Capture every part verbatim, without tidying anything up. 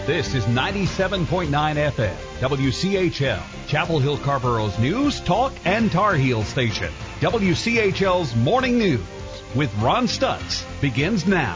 This is ninety-seven point nine F M, W C H L, Chapel Hill Carborough's news, talk, and Tar Heel station. W C H L's Morning News with Ron Stutz begins now.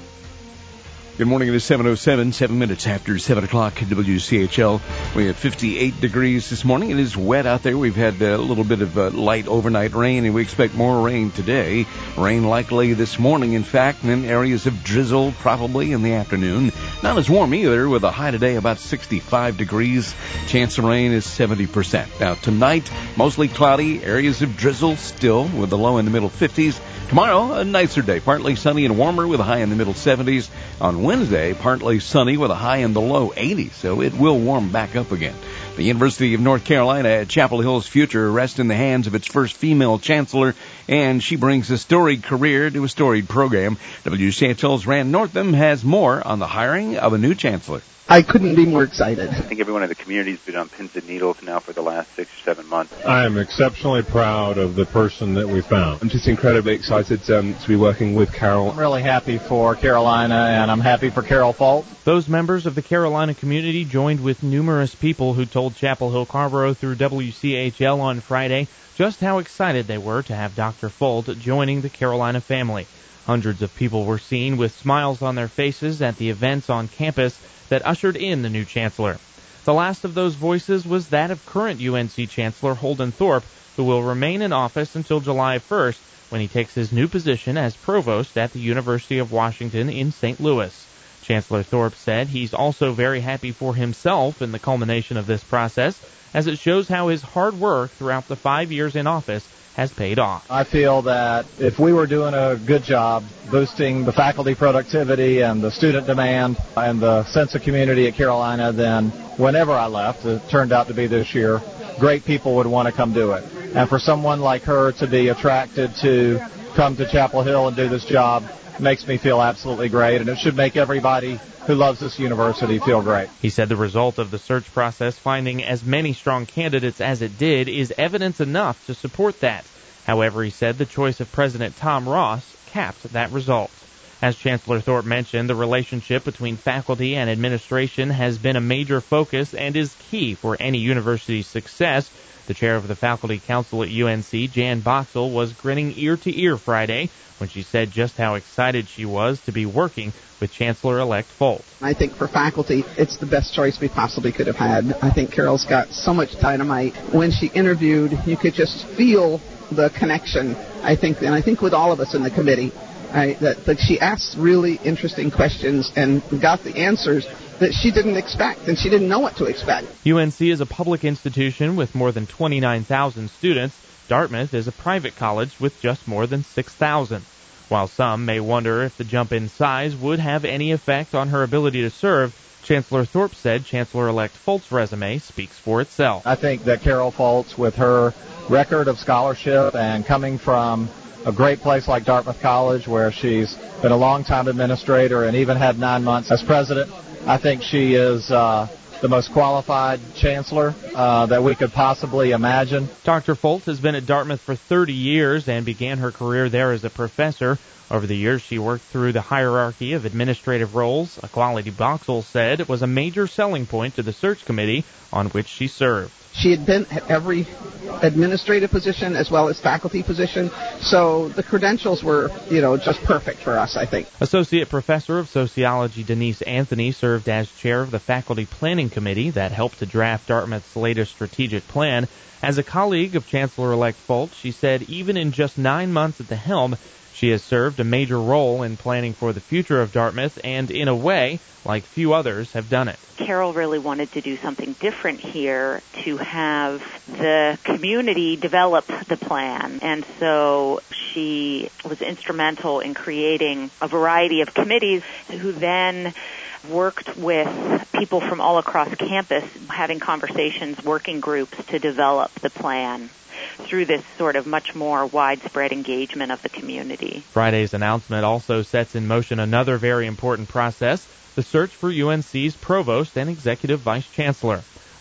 Good morning. It is seven oh seven, seven minutes after seven o'clock at W C H L. We have fifty-eight degrees this morning. It is wet out there. We've had a little bit of uh, light overnight rain, and we expect more rain today. Rain likely this morning, in fact, and then areas of drizzle probably in the afternoon. Not as warm either, with a high today about sixty-five degrees. Chance of rain is seventy percent. Now, tonight, mostly cloudy, areas of drizzle still, with the low in the middle fifties. Tomorrow, a nicer day, partly sunny and warmer with a high in the middle seventies. On Wednesday, partly sunny with a high in the low eighties, so it will warm back up again. The University of North Carolina at Chapel Hill's future rests in the hands of its first female chancellor, and she brings a storied career to a storied program. W C H L's Rand Northam has more on the hiring of a new chancellor. I couldn't be more excited. I think everyone in the community has been on pins and needles now for the last six or seven months. I am exceptionally proud of the person that we found. I'm just incredibly excited um, to be working with Carol. I'm really happy for Carolina, and I'm happy for Carol Folt. Those members of the Carolina community joined with numerous people who told Chapel Hill Carrboro through W C H L on Friday just how excited they were to have Doctor Folt joining the Carolina family. Hundreds of people were seen with smiles on their faces at the events on campus that ushered in the new chancellor. The last of those voices was that of current U N C Chancellor Holden Thorpe, who will remain in office until July first, when he takes his new position as provost at the University of Washington in Saint Louis. Chancellor Thorpe said he's also very happy for himself in the culmination of this process, as it shows how his hard work throughout the five years in office has paid off. I feel that if we were doing a good job boosting the faculty productivity and the student demand and the sense of community at Carolina, then whenever I left, it turned out to be this year, great people would want to come do it. And for someone like her to be attracted to come to Chapel Hill and do this job makes me feel absolutely great, and it should make everybody who loves this university feel great. He said the result of the search process, finding as many strong candidates as it did, is evidence enough to support that. However, he said the choice of President Tom Ross capped that result. As Chancellor Thorpe mentioned, the relationship between faculty and administration has been a major focus and is key for any university's success. The chair of the Faculty Council at U N C, Jan Boxell, was grinning ear to ear Friday when she said just how excited she was to be working with Chancellor-elect Folt. I think for faculty, it's the best choice we possibly could have had. I think Carol's got so much dynamite. When she interviewed, you could just feel the connection, I think, and I think with all of us in the committee, right, that, that she asked really interesting questions and got the answers that she didn't expect, and she didn't know what to expect. U N C is a public institution with more than twenty-nine thousand students. Dartmouth is a private college with just more than six thousand. While some may wonder if the jump in size would have any effect on her ability to serve, Chancellor Thorpe said Chancellor-elect Folt's resume speaks for itself. I think that Carol Folt, with her record of scholarship and coming from a great place like Dartmouth College, where she's been a long-time administrator and even had nine months as president, I think she is uh, the most qualified chancellor uh, that we could possibly imagine. Doctor Folt has been at Dartmouth for thirty years and began her career there as a professor. Over the years, she worked through the hierarchy of administrative roles. A quality Boxell said it was a major selling point to the search committee on which she served. She had been at every administrative position as well as faculty position, so the credentials were, you know, just perfect for us, I think. Associate Professor of Sociology Denise Anthony served as chair of the Faculty Planning Committee that helped to draft Dartmouth's latest strategic plan. As a colleague of Chancellor-elect Folt, she said even in just nine months at the helm, she has served a major role in planning for the future of Dartmouth and, in a way, like few others have done it. Carol really wanted to do something different here, to have the community develop the plan. And so she was instrumental in creating a variety of committees who then worked with people from all across campus, having conversations, working groups to develop the plan through this sort of much more widespread engagement of the community. Friday's announcement also sets in motion another very important process, the search for U N C's provost and executive vice chancellor.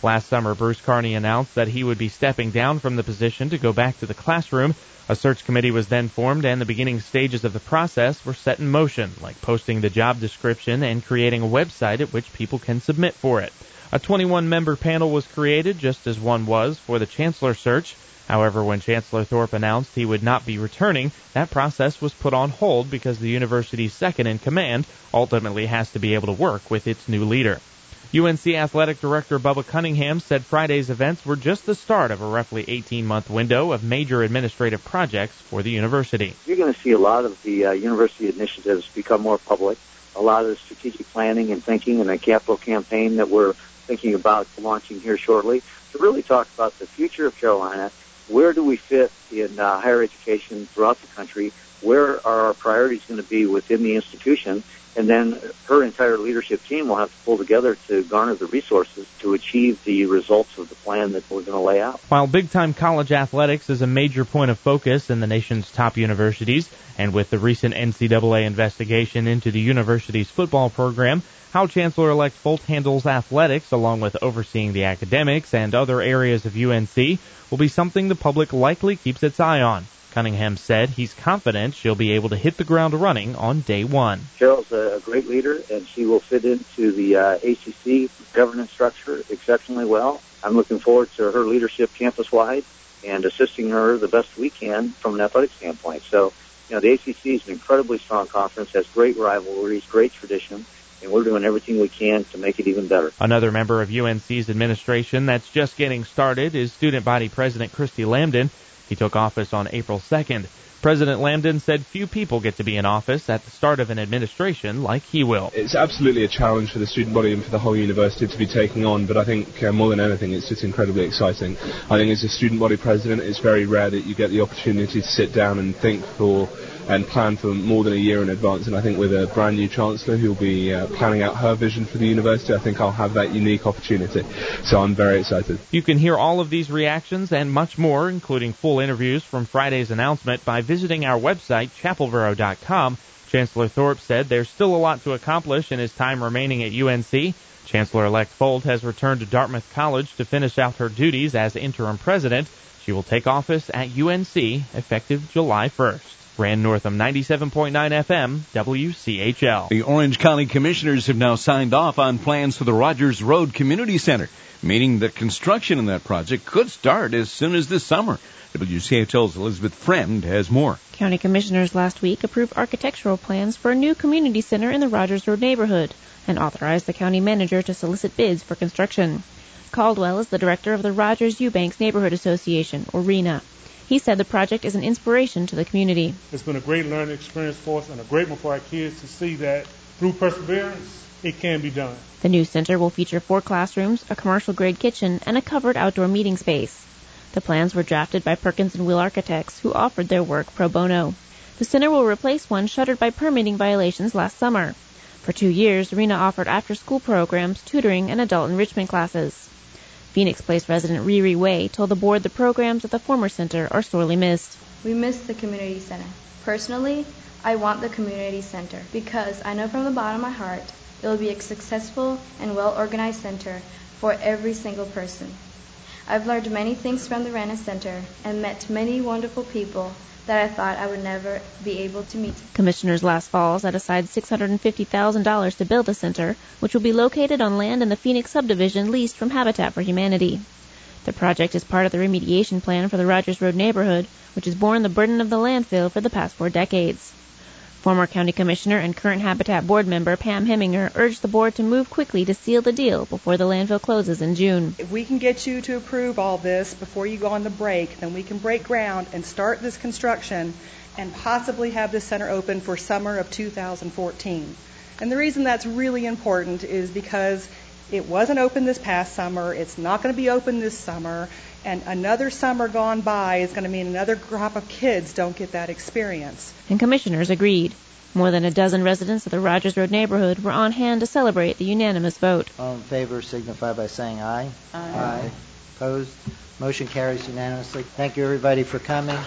Last summer, Bruce Carney announced that he would be stepping down from the position to go back to the classroom. A search committee was then formed, and the beginning stages of the process were set in motion, like posting the job description and creating a website at which people can submit for it. A twenty-one member panel was created, just as one was for the chancellor search. However, when Chancellor Thorpe announced he would not be returning, that process was put on hold because the university's second-in-command ultimately has to be able to work with its new leader. U N C Athletic Director Bubba Cunningham said Friday's events were just the start of a roughly eighteen-month window of major administrative projects for the university. You're going to see a lot of the uh, university initiatives become more public, a lot of the strategic planning and thinking and the capital campaign that we're thinking about launching here shortly to really talk about the future of Carolina. Where do we fit in uh, higher education throughout the country? Where are our priorities going to be within the institution? And then her entire leadership team will have to pull together to garner the resources to achieve the results of the plan that we're going to lay out. While big-time college athletics is a major point of focus in the nation's top universities, and with the recent N C double A investigation into the university's football program, how Chancellor-elect Folt handles athletics, along with overseeing the academics and other areas of U N C, will be something the public likely keeps its eye on. Cunningham said he's confident she'll be able to hit the ground running on day one. Carol's a great leader, and she will fit into the uh, A C C governance structure exceptionally well. I'm looking forward to her leadership campus-wide and assisting her the best we can from an athletic standpoint. So, you know, the A C C is an incredibly strong conference, has great rivalries, great tradition, and we're doing everything we can to make it even better. Another member of U N C's administration that's just getting started is student body president Christy Lambden. He took office on April second. President Lambden said few people get to be in office at the start of an administration like he will. It's absolutely a challenge for the student body and for the whole university to be taking on, but I think uh, more than anything it's just incredibly exciting. I think as a student body president it's very rare that you get the opportunity to sit down and think for and plan for more than a year in advance, and I think with a brand new chancellor who will be uh, planning out her vision for the university, I think I'll have that unique opportunity. So I'm very excited. You can hear all of these reactions and much more, including full interviews from Friday's announcement, by visiting our website, chapel vero dot com. Chancellor Thorpe said there's still a lot to accomplish in his time remaining at U N C. Chancellor-elect Folt has returned to Dartmouth College to finish out her duties as interim president. She will take office at U N C effective July first. Rand Northam, ninety-seven point nine F M, W C H L. The Orange County Commissioners have now signed off on plans for the Rogers Road Community Center, meaning that construction in that project could start as soon as this summer. W C H L's Elizabeth Friend has more. County Commissioners last week approved architectural plans for a new community center in the Rogers Road neighborhood and authorized the county manager to solicit bids for construction. Caldwell is the director of the Rogers Eubanks Neighborhood Association, or RENA. He said the project is an inspiration to the community. It's been a great learning experience for us and a great one for our kids to see that through perseverance, it can be done. The new center will feature four classrooms, a commercial-grade kitchen, and a covered outdoor meeting space. The plans were drafted by Perkins and Will Architects, who offered their work pro bono. The center will replace one shuttered by permitting violations last summer. For two years, RENA offered after-school programs, tutoring, and adult enrichment classes. Phoenix Place resident Riri Way told the board the programs at the former center are sorely missed. We miss the community center. Personally, I want the community center because I know from the bottom of my heart it will be a successful and well-organized center for every single person. I've learned many things from the RENA Center and met many wonderful people that I thought I would never be able to meet. Commissioners last fall set aside six hundred fifty thousand dollars to build the center, which will be located on land in the Phoenix subdivision leased from Habitat for Humanity. The project is part of the remediation plan for the Rogers Road neighborhood, which has borne the burden of the landfill for the past four decades. Former County Commissioner and current Habitat Board member Pam Heminger urged the board to move quickly to seal the deal before the landfill closes in June. If we can get you to approve all this before you go on the break, then we can break ground and start this construction and possibly have this center open for summer of two thousand fourteen. And the reason that's really important is because it wasn't open this past summer, it's not going to be open this summer, and another summer gone by is going to mean another crop of kids don't get that experience. And commissioners agreed. More than a dozen residents of the Rogers Road neighborhood were on hand to celebrate the unanimous vote. All in favor signify by saying aye. Aye. Aye. Opposed? Motion carries unanimously. Thank you, everybody, for coming.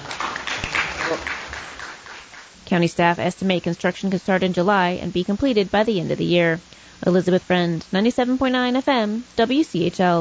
County staff estimate construction could start in July and be completed by the end of the year. Elizabeth Friend, ninety-seven point nine F M, W C H L.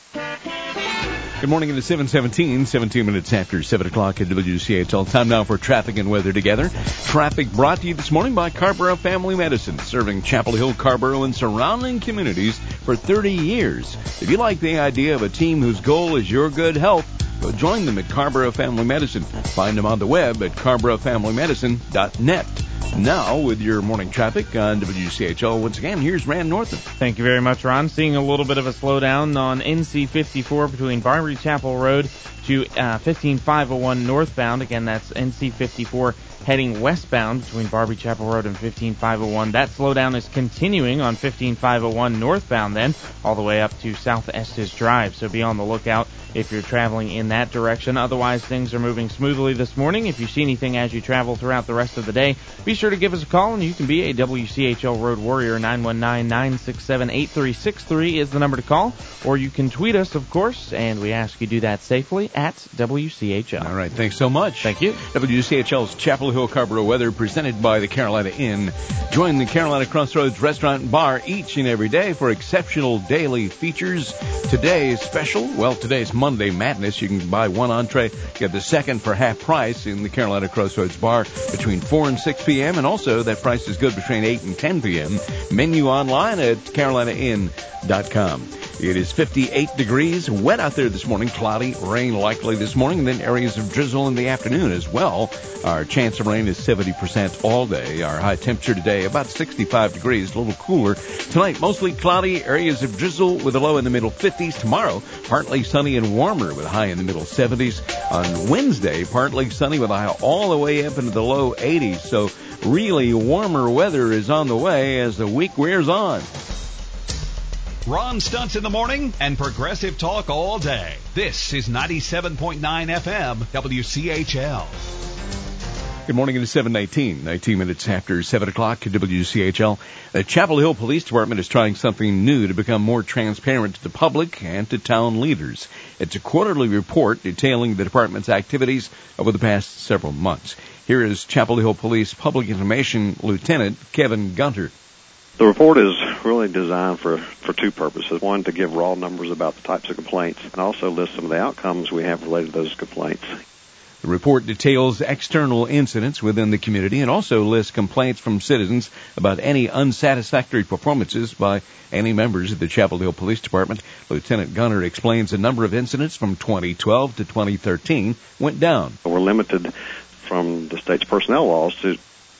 Good morning. It is seven seventeen, seventeen minutes after seven o'clock at W C H L. Time now for traffic and weather together. Traffic brought to you this morning by Carrboro Family Medicine, serving Chapel Hill, Carrboro, and surrounding communities for thirty years. If you like the idea of a team whose goal is your good health, go join them at Carrboro Family Medicine. Find them on the web at carrboro family medicine dot net. Now, with your morning traffic on W C H L, once again, here's Rand Northam. Thank you very much, Ron. Seeing a little bit of a slowdown on N C fifty-four between Barbary Chapel Road to uh, fifteen five oh one northbound. Again, that's N C fifty-four heading westbound between Barbary Chapel Road and fifteen five oh one. That slowdown is continuing on fifteen five oh one northbound then, all the way up to South Estes Drive. So be on the lookout if you're traveling in that direction. Otherwise, things are moving smoothly this morning. If you see anything as you travel throughout the rest of the day, be sure to give us a call, and you can be a W C H L Road Warrior. Nine one nine, nine six seven, eight three six three is the number to call, or you can tweet us, of course, and we ask you do that safely at W C H L. All right, thanks so much. Thank you. W C H L's Chapel Hill Carrboro weather presented by the Carolina Inn. Join the Carolina Crossroads Restaurant and Bar each and every day for exceptional daily features. Today's special, well, today's Monday Madness. You can buy one entree, get the second for half price in the Carolina Crossroads Bar between four and six p.m. And also, that price is good between eight and ten p.m. Menu online at carolina inn dot com. It is fifty-eight degrees, wet out there this morning, cloudy, rain likely this morning, and then areas of drizzle in the afternoon as well. Our chance of rain is seventy percent all day. Our high temperature today, about sixty-five degrees, a little cooler. Tonight, mostly cloudy, areas of drizzle with a low in the middle fifties. Tomorrow, partly sunny and warmer with a high in the middle seventies. On Wednesday, partly sunny with a high all the way up into the low eighties. So really warmer weather is on the way as the week wears on. Ron Stutz in the morning and Progressive Talk all day. This is ninety-seven point nine F M W C H L. Good morning. It is seven nineteen, nineteen minutes after seven o'clock at W C H L. The Chapel Hill Police Department is trying something new to become more transparent to the public and to town leaders. It's a quarterly report detailing the department's activities over the past several months. Here is Chapel Hill Police Public Information Lieutenant Kevin Gunter. The report is really designed for, for two purposes. One, to give raw numbers about the types of complaints, and also list some of the outcomes we have related to those complaints. The report details external incidents within the community and also lists complaints from citizens about any unsatisfactory performances by any members of the Chapel Hill Police Department. Lieutenant Gunner explains a number of incidents from twenty twelve to twenty thirteen went down. We're limited from the state's personnel laws to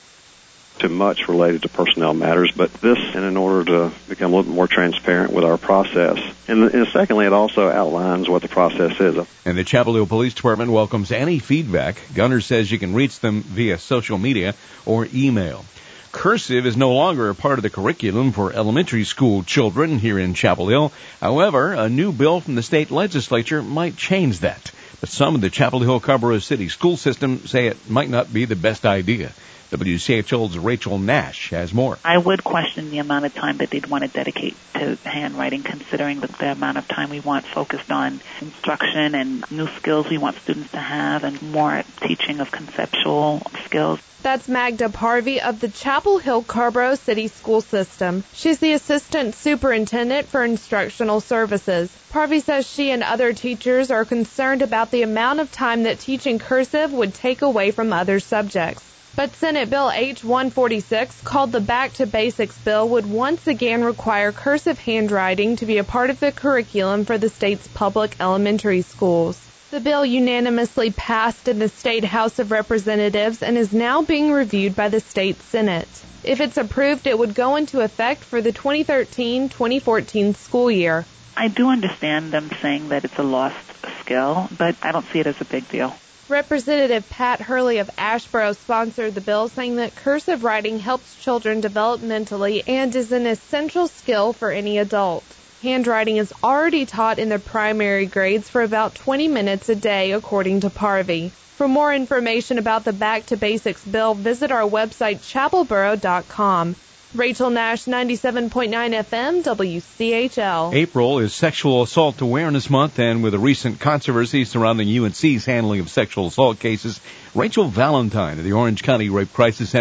to much related to personnel matters, but this, and in order to become a little bit more transparent with our process. And, and secondly, it also outlines what the process is. And the Chapel Hill Police Department welcomes any feedback. Gunner says you can reach them via social media or email. Cursive is no longer a part of the curriculum for elementary school children here in Chapel Hill. However, a new bill from the state legislature might change that. But some of the Chapel Hill Carrboro City school system say it might not be the best idea. W C H L's Rachel Nash has more. I would question the amount of time that they'd want to dedicate to handwriting, considering the, the amount of time we want focused on instruction and new skills we want students to have, and more teaching of conceptual skills. That's Magda Parvey of the Chapel Hill Carrboro City School System. She's the Assistant Superintendent for Instructional Services. Parvey says she and other teachers are concerned about the amount of time that teaching cursive would take away from other subjects. But Senate Bill H one forty-six, called the Back to Basics bill, would once again require cursive handwriting to be a part of the curriculum for the state's public elementary schools. The bill unanimously passed in the State House of Representatives and is now being reviewed by the state Senate. If it's approved, it would go into effect for the twenty thirteen twenty fourteen school year. I do understand them saying that it's a lost skill, but I don't see it as a big deal. Representative Pat Hurley of Asheboro sponsored the bill, saying that cursive writing helps children developmentally and is an essential skill for any adult. Handwriting is already taught in the primary grades for about twenty minutes a day, according to Parvey. For more information about the Back to Basics bill, visit our website, chapel boro dot com. Rachel Nash, ninety-seven point nine F M, W C H L. April is Sexual Assault Awareness Month, and with a recent controversy surrounding U N C's handling of sexual assault cases, Rachel Valentine of the Orange County Rape Crisis Center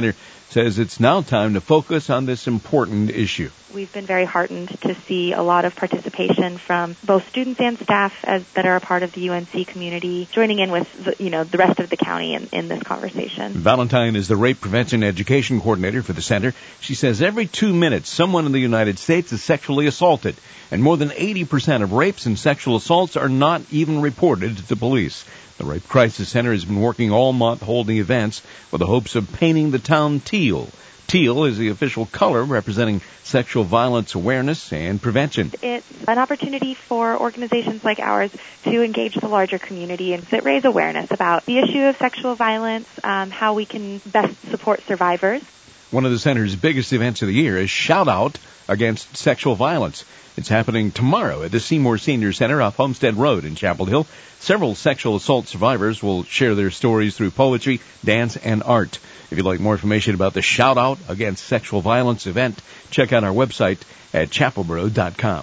says it's now time to focus on this important issue. We've been very heartened to see a lot of participation from both students and staff as that are a part of the U N C community, joining in with the, you know the rest of the county in, in this conversation. Valentine is the Rape Prevention Education Coordinator for the center. She says every two minutes someone in the United States is sexually assaulted, and more than eighty percent of rapes and sexual assaults are not even reported to the police. The Rape Crisis Center has been working all month holding events with the hopes of painting the town teal. Teal is the official color representing sexual violence awareness and prevention. It's an opportunity for organizations like ours to engage the larger community and to raise awareness about the issue of sexual violence, um, how we can best support survivors. One of the center's biggest events of the year is Shout Out Against Sexual Violence. It's happening tomorrow at the Seymour Senior Center off Homestead Road in Chapel Hill. Several sexual assault survivors will share their stories through poetry, dance, and art. If you'd like more information about the Shout Out Against Sexual Violence event, check out our website at chapelboro dot com.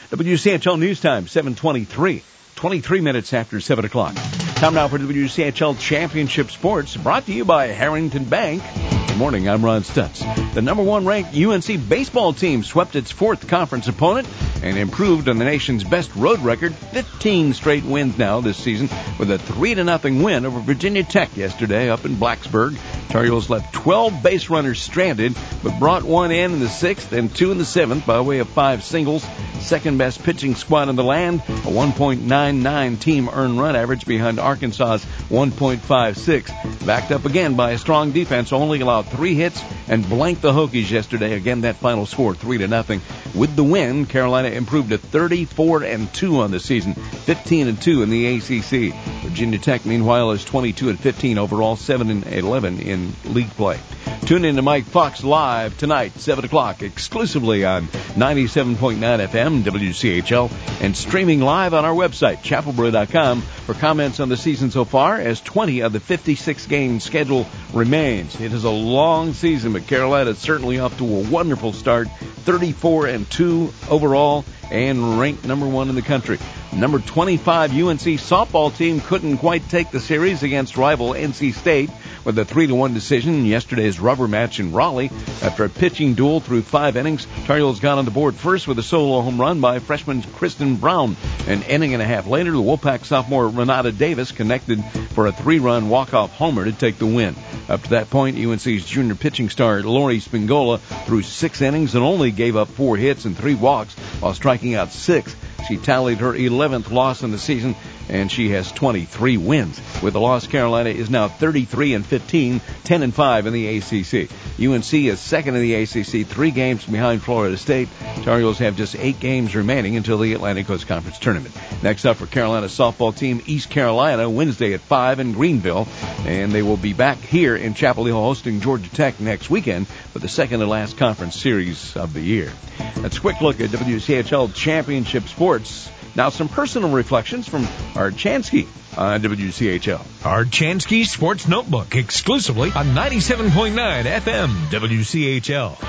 W C H L News Time, seven twenty-three, twenty-three minutes after seven o'clock. Time now for W C H L Championship Sports, brought to you by Harrington Bank. Good morning, I'm Ron Stutz. The number one ranked U N C baseball team swept its fourth conference opponent and improved on the nation's best road record, fifteen straight wins now this season, with a three to nothing win over Virginia Tech yesterday up in Blacksburg. Tar Heels left twelve base runners stranded, but brought one in in the sixth and two in the seventh by way of five singles. Second best pitching squad in the land, a one point nine nine team earned run average behind Arkansas's one point five six. Backed up again by a strong defense, only allowed three hits and blanked the Hokies yesterday. Again, that final score three to nothing. With the win, Carolina improved to thirty-four and two on the season, fifteen and two in the A C C. Virginia Tech, meanwhile, is twenty-two and fifteen overall, seven and eleven in league play. Tune in to Mike Fox live tonight, seven o'clock, exclusively on ninety-seven point nine F M, W C H L, and streaming live on our website, chapelboro dot com, for comments on the season so far, as twenty of the fifty-six game schedule remains. It is a long season, but Carolina is certainly off to a wonderful start, thirty-four and two overall, and ranked number one in the country. Number twenty-five U N C softball team couldn't quite take the series against rival N C State with a three to one decision in yesterday's rubber match in Raleigh. After a pitching duel through five innings, Tar Heels got on the board first with a solo home run by freshman Kristen Brown. An inning and a half later, the Wolfpack sophomore Renata Davis connected for a three-run walk-off homer to take the win. Up to that point, U N C's junior pitching star Lori Spingola threw six innings and only gave up four hits and three walks while striking out six. She tallied her eleventh loss in the season, and she has twenty-three wins. With the loss, Carolina is now thirty-three and fifteen, ten and five in the A C C. U N C is second in the A C C, three games behind Florida State. Tar Heels have just eight games remaining until the Atlantic Coast Conference Tournament. Next up for Carolina's softball team, East Carolina, Wednesday at five in Greenville, and they will be back here in Chapel Hill hosting Georgia Tech next weekend for the second and last conference series of the year. That's a quick look at W C H L Championship Sports. Now some personal reflections from Art Chansky on W C H L. Art Chansky's Sports Notebook, exclusively on ninety-seven point nine F M W C H L.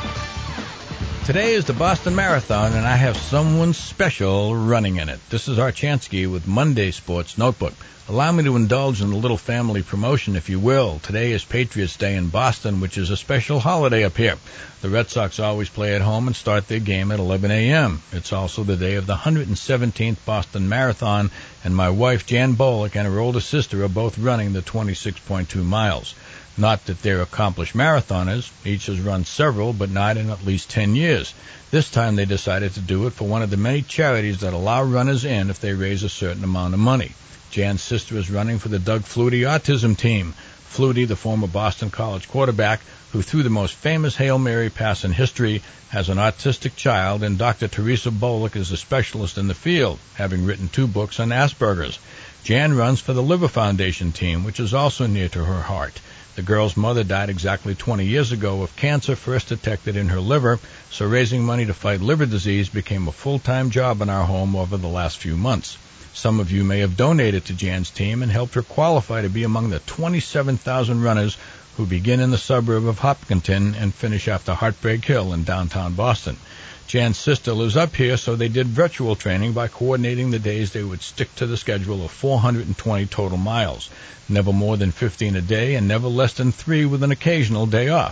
Today is the Boston Marathon, and I have someone special running in it. This is Art Chansky with Monday Sports Notebook. Allow me to indulge in a little family promotion, if you will. Today is Patriots Day in Boston, which is a special holiday up here. The Red Sox always play at home and start their game at eleven a.m. It's also the day of the one hundred seventeenth Boston Marathon, and my wife, Jan Bolick, and her older sister are both running the twenty-six point two miles. Not that they're accomplished marathoners. Each has run several, but not in at least ten years. This time they decided to do it for one of the many charities that allow runners in if they raise a certain amount of money. Jan's sister is running for the Doug Flutie Autism Team. Flutie, the former Boston College quarterback, who threw the most famous Hail Mary pass in history, has an autistic child, and Doctor Teresa Bolick is a specialist in the field, having written two books on Asperger's. Jan runs for the Liver Foundation team, which is also near to her heart. The girl's mother died exactly twenty years ago of cancer first detected in her liver, so raising money to fight liver disease became a full-time job in our home over the last few months. Some of you may have donated to Jan's team and helped her qualify to be among the twenty-seven thousand runners who begin in the suburb of Hopkinton and finish after Heartbreak Hill in downtown Boston. Jan's sister lives up here, so they did virtual training by coordinating the days they would stick to the schedule of four hundred twenty total miles, never more than fifteen a day and never less than three with an occasional day off.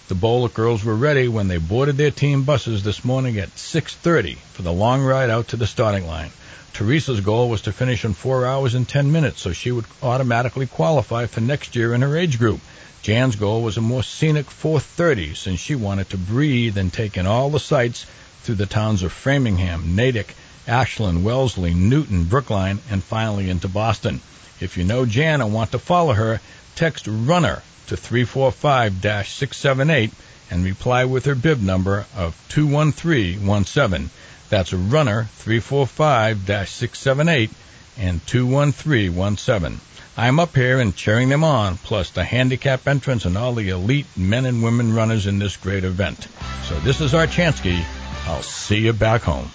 The Bolick girls were ready when they boarded their team buses this morning at six thirty for the long ride out to the starting line. Teresa's goal was to finish in four hours and ten minutes, so she would automatically qualify for next year in her age group. Jan's goal was a more scenic four thirty, since she wanted to breathe and take in all the sights through the towns of Framingham, Natick, Ashland, Wellesley, Newton, Brookline, and finally into Boston. If you know Jan and want to follow her, text RUNNER to three four five six seven eight and reply with her bib number of two one three one seven. That's RUNNER three four five six seven eight and two one three one seven. I'm up here and cheering them on, plus the handicap entrants and all the elite men and women runners in this great event. So this is Archansky. I'll see you back home.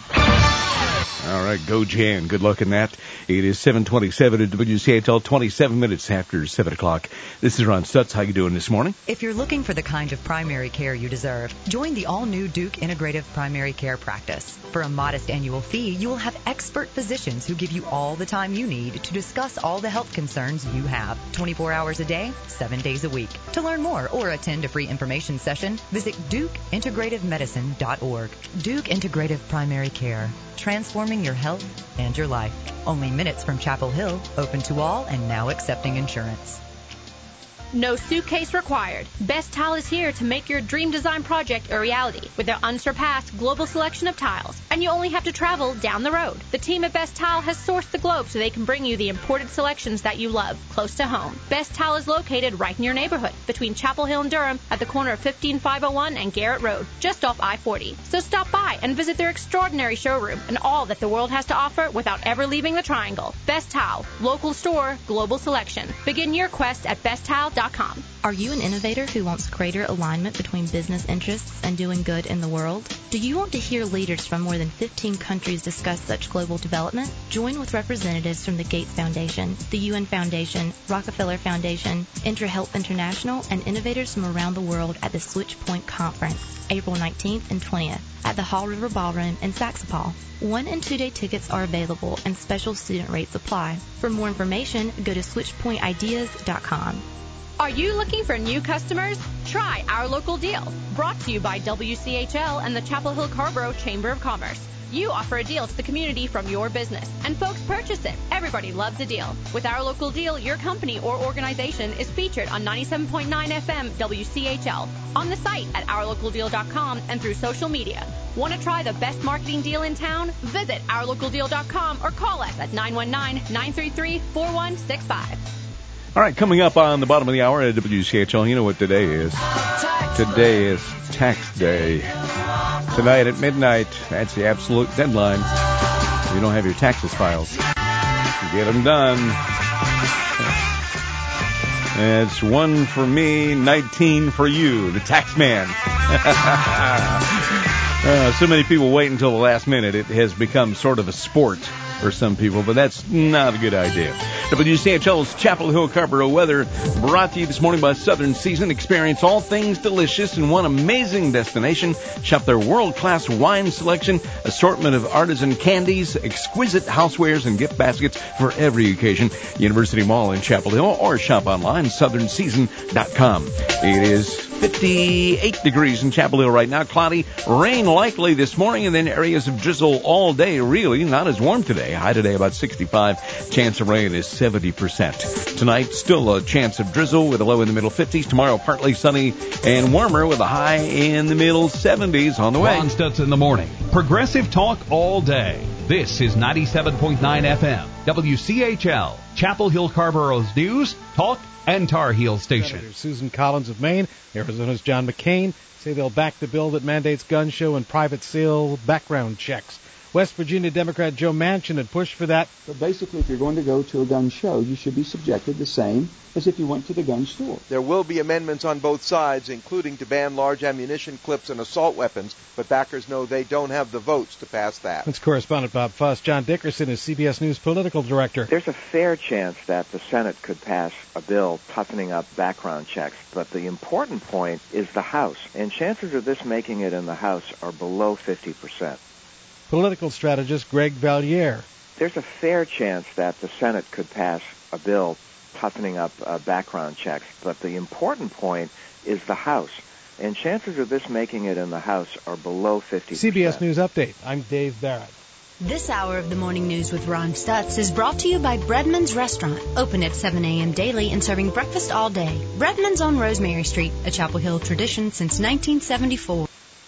All right, go Jan. Good luck in that. It is seven twenty-seven at W C H L, twenty-seven minutes after seven o'clock. This is Ron Stutz. How you doing this morning? If you're looking for the kind of primary care you deserve, join the all-new Duke Integrative Primary Care Practice. For a modest annual fee, you will have expert physicians who give you all the time you need to discuss all the health concerns you have, twenty-four hours a day, seven days a week. To learn more or attend a free information session, visit duke integrative medicine dot org. Duke Integrative Primary Care, transforming your health and your life. Only minutes from Chapel Hill, open to all and now accepting insurance. No suitcase required. Best Tile is here to make your dream design project a reality with their unsurpassed global selection of tiles. And you only have to travel down the road. The team at Best Tile has sourced the globe so they can bring you the imported selections that you love, close to home. Best Tile is located right in your neighborhood, between Chapel Hill and Durham, at the corner of fifteen five oh one and Garrett Road, just off I forty. So stop by and visit their extraordinary showroom and all that the world has to offer without ever leaving the triangle. Best Tile, local store, global selection. Begin your quest at best tile dot com. Are you an innovator who wants greater alignment between business interests and doing good in the world? Do you want to hear leaders from more than fifteen countries discuss such global development? Join with representatives from the Gates Foundation, the U N Foundation, Rockefeller Foundation, IntraHealth International, and innovators from around the world at the Switch Point Conference, April nineteenth and twentieth, at the Hall River Ballroom in Saxopol. One- and two-day tickets are available and special student rates apply. For more information, go to switch point ideas dot com. Are you looking for new customers? Try our local deal. Brought to you by W C H L and the Chapel Hill Carrboro Chamber of Commerce. You offer a deal to the community from your business, and folks purchase it. Everybody loves a deal. With our local deal, your company or organization is featured on ninety-seven point nine F M W C H L, on the site at our local deal dot com, and through social media. Want to try the best marketing deal in town? Visit our local deal dot com or call us at nine one nine, nine three three, four one six five. All right, coming up on the bottom of the hour at W C H L, you know what today is. Today is tax day. Tonight at midnight, that's the absolute deadline. If you don't have your taxes filed, get them done. It's one for me, nineteen for you, the tax man. uh, so many people wait until the last minute. It has become sort of a sport for some people, but that's not a good idea. W C H L's Chapel Hill Carrboro weather brought to you this morning by Southern Season. Experience all things delicious in one amazing destination. Shop their world-class wine selection, assortment of artisan candies, exquisite housewares, and gift baskets for every occasion. University Mall in Chapel Hill, or shop online, southern season dot com. It is fifty-eight degrees in Chapel Hill right now. Cloudy, rain likely this morning, and then areas of drizzle all day. Really not as warm today. High today about sixty-five. Chance of rain is seventy percent. Tonight, still a chance of drizzle with a low in the middle fifties. Tomorrow, partly sunny and warmer with a high in the middle seventies on the way. Ron Stutz in the morning. Progressive talk all day. This is ninety-seven point nine F M. W C H L. Chapel Hill Carrboro's news, talk, and Tar Heel station. Senator Susan Collins of Maine, Arizona's John McCain say they'll back the bill that mandates gun show and private sale background checks. West Virginia Democrat Joe Manchin had pushed for that. So basically, if you're going to go to a gun show, you should be subjected the same as if you went to the gun store. There will be amendments on both sides, including to ban large ammunition clips and assault weapons, but backers know they don't have the votes to pass that. That's correspondent Bob Fuss. John Dickerson is C B S News political director. There's a fair chance that the Senate could pass a bill toughening up background checks, but the important point is the House, and chances of this making it in the House are below fifty percent. Political strategist Greg Valliere. There's a fair chance that the Senate could pass a bill toughening up uh, background checks, but the important point is the House, and chances of this making it in the House are below fifty percent. C B S News Update. I'm Dave Barrett. This hour of the Morning News with Ron Stutz is brought to you by Breadman's Restaurant, open at seven a.m. daily and serving breakfast all day. Breadman's on Rosemary Street, a Chapel Hill tradition since nineteen seventy-four.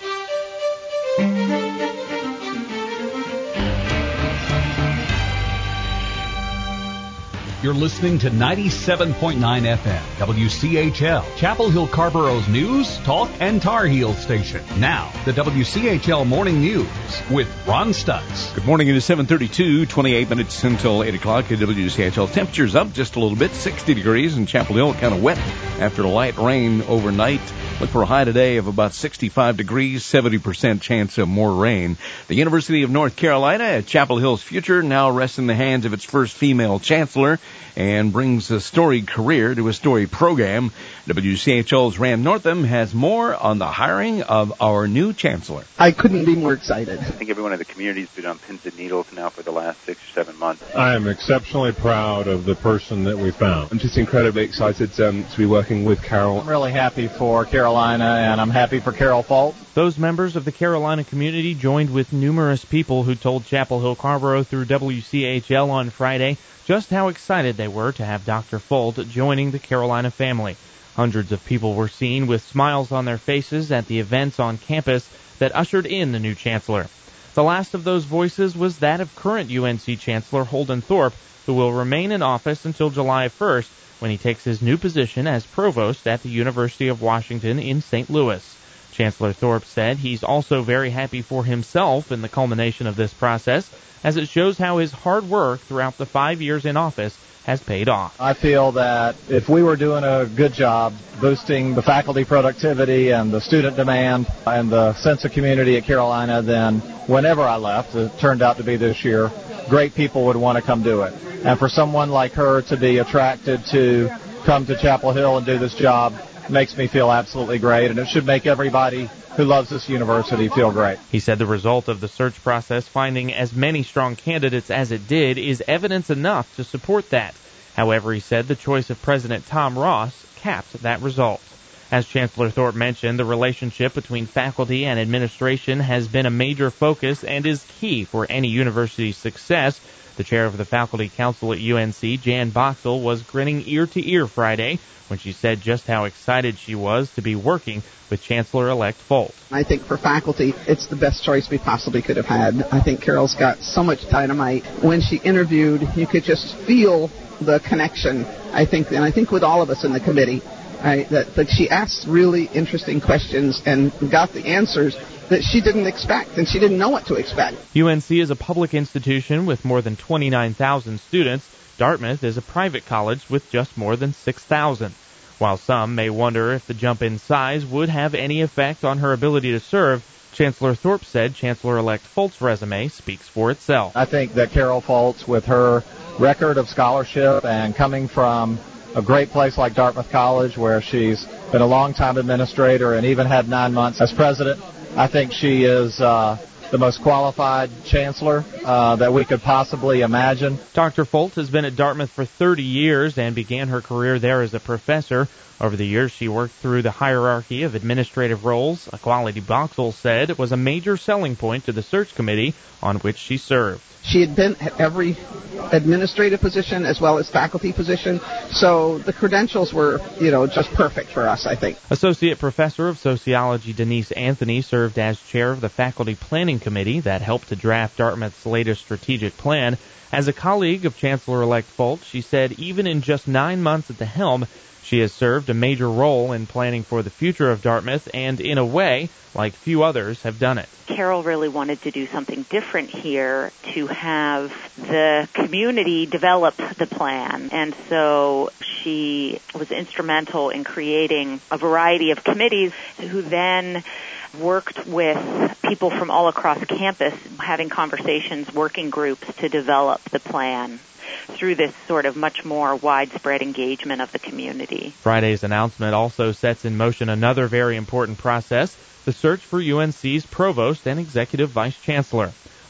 You're listening to ninety-seven point nine F M, W C H L, Chapel Hill Carborough's news, talk, and Tar Heel station. Now, the W C H L Morning News with Ron Stutz. Good morning. It is seven thirty-two, twenty-eight minutes until eight o'clock at W C H L. Temperatures up just a little bit, sixty degrees in Chapel Hill, kind of wet after a light rain overnight. Look for a high today of about sixty-five degrees, seventy percent chance of more rain. The University of North Carolina at Chapel Hill's future now rests in the hands of its first female chancellor and brings a storied career to a storied program. W C H L's Rand Northam has more on the hiring of our new chancellor. I couldn't be more excited. I think everyone in the community has been on pins and needles now for the last six or seven months. I am exceptionally proud of the person that we found. I'm just incredibly excited um, to be working with Carol. I'm really happy for Carolina, and I'm happy for Carol Folt. Those members of the Carolina community joined with numerous people who told Chapel Hill Carrboro through W C H L on Friday just how excited they were to have Doctor Folt joining the Carolina family. Hundreds of people were seen with smiles on their faces at the events on campus that ushered in the new chancellor. The last of those voices was that of current U N C Chancellor Holden Thorpe, who will remain in office until July first when he takes his new position as provost at the University of Washington in Saint Louis. Chancellor Thorpe said he's also very happy for himself in the culmination of this process, as it shows how his hard work throughout the five years in office has paid off. I feel that if we were doing a good job boosting the faculty productivity and the student demand and the sense of community at Carolina, then whenever I left, it turned out to be this year, great people would want to come do it. And for someone like her to be attracted to come to Chapel Hill and do this job makes me feel absolutely great, and it should make everybody who loves this university feel great. He said the result of the search process, finding as many strong candidates as it did, is evidence enough to support that. However, he said the choice of President Tom Ross capped that result. As Chancellor Thorpe mentioned, the relationship between faculty and administration has been a major focus and is key for any university's success. The chair of the Faculty Council at U N C, Jan Boxell, was grinning ear to ear Friday when she said just how excited she was to be working with Chancellor-elect Folt. I think for faculty, it's the best choice we possibly could have had. I think Carol's got so much dynamite. When she interviewed, you could just feel the connection, I think, and I think with all of us in the committee, right, that, that she asked really interesting questions and got the answers that she didn't expect, and she didn't know what to expect. U N C is a public institution with more than twenty-nine thousand students. Dartmouth is a private college with just more than six thousand. While some may wonder if the jump in size would have any effect on her ability to serve, Chancellor Thorpe said Chancellor-elect Folt's resume speaks for itself. I think that Carol Folt, with her record of scholarship and coming from a great place like Dartmouth College, where she's been a long-time administrator and even had nine months as president, I think she is uh, the most qualified chancellor uh, that we could possibly imagine. Doctor Folt has been at Dartmouth for thirty years and began her career there as a professor. Over the years, she worked through the hierarchy of administrative roles. A quality Boxell said it was a major selling point to the search committee on which she served. She had been at every administrative position as well as faculty position, so the credentials were, you know, just perfect for us, I think. Associate Professor of Sociology Denise Anthony served as chair of the Faculty Planning Committee that helped to draft Dartmouth's latest strategic plan. As a colleague of Chancellor-elect Folt, she said even in just nine months at the helm, she has served a major role in planning for the future of Dartmouth and, in a way, like few others have done it. Carol really wanted to do something different here to have the community develop the plan. And so she was instrumental in creating a variety of committees who then worked with people from all across campus, having conversations, working groups to develop the plan through this sort of much more widespread engagement of the community. Friday's announcement also sets in motion another very important process, the search for U N C's provost and executive vice chancellor.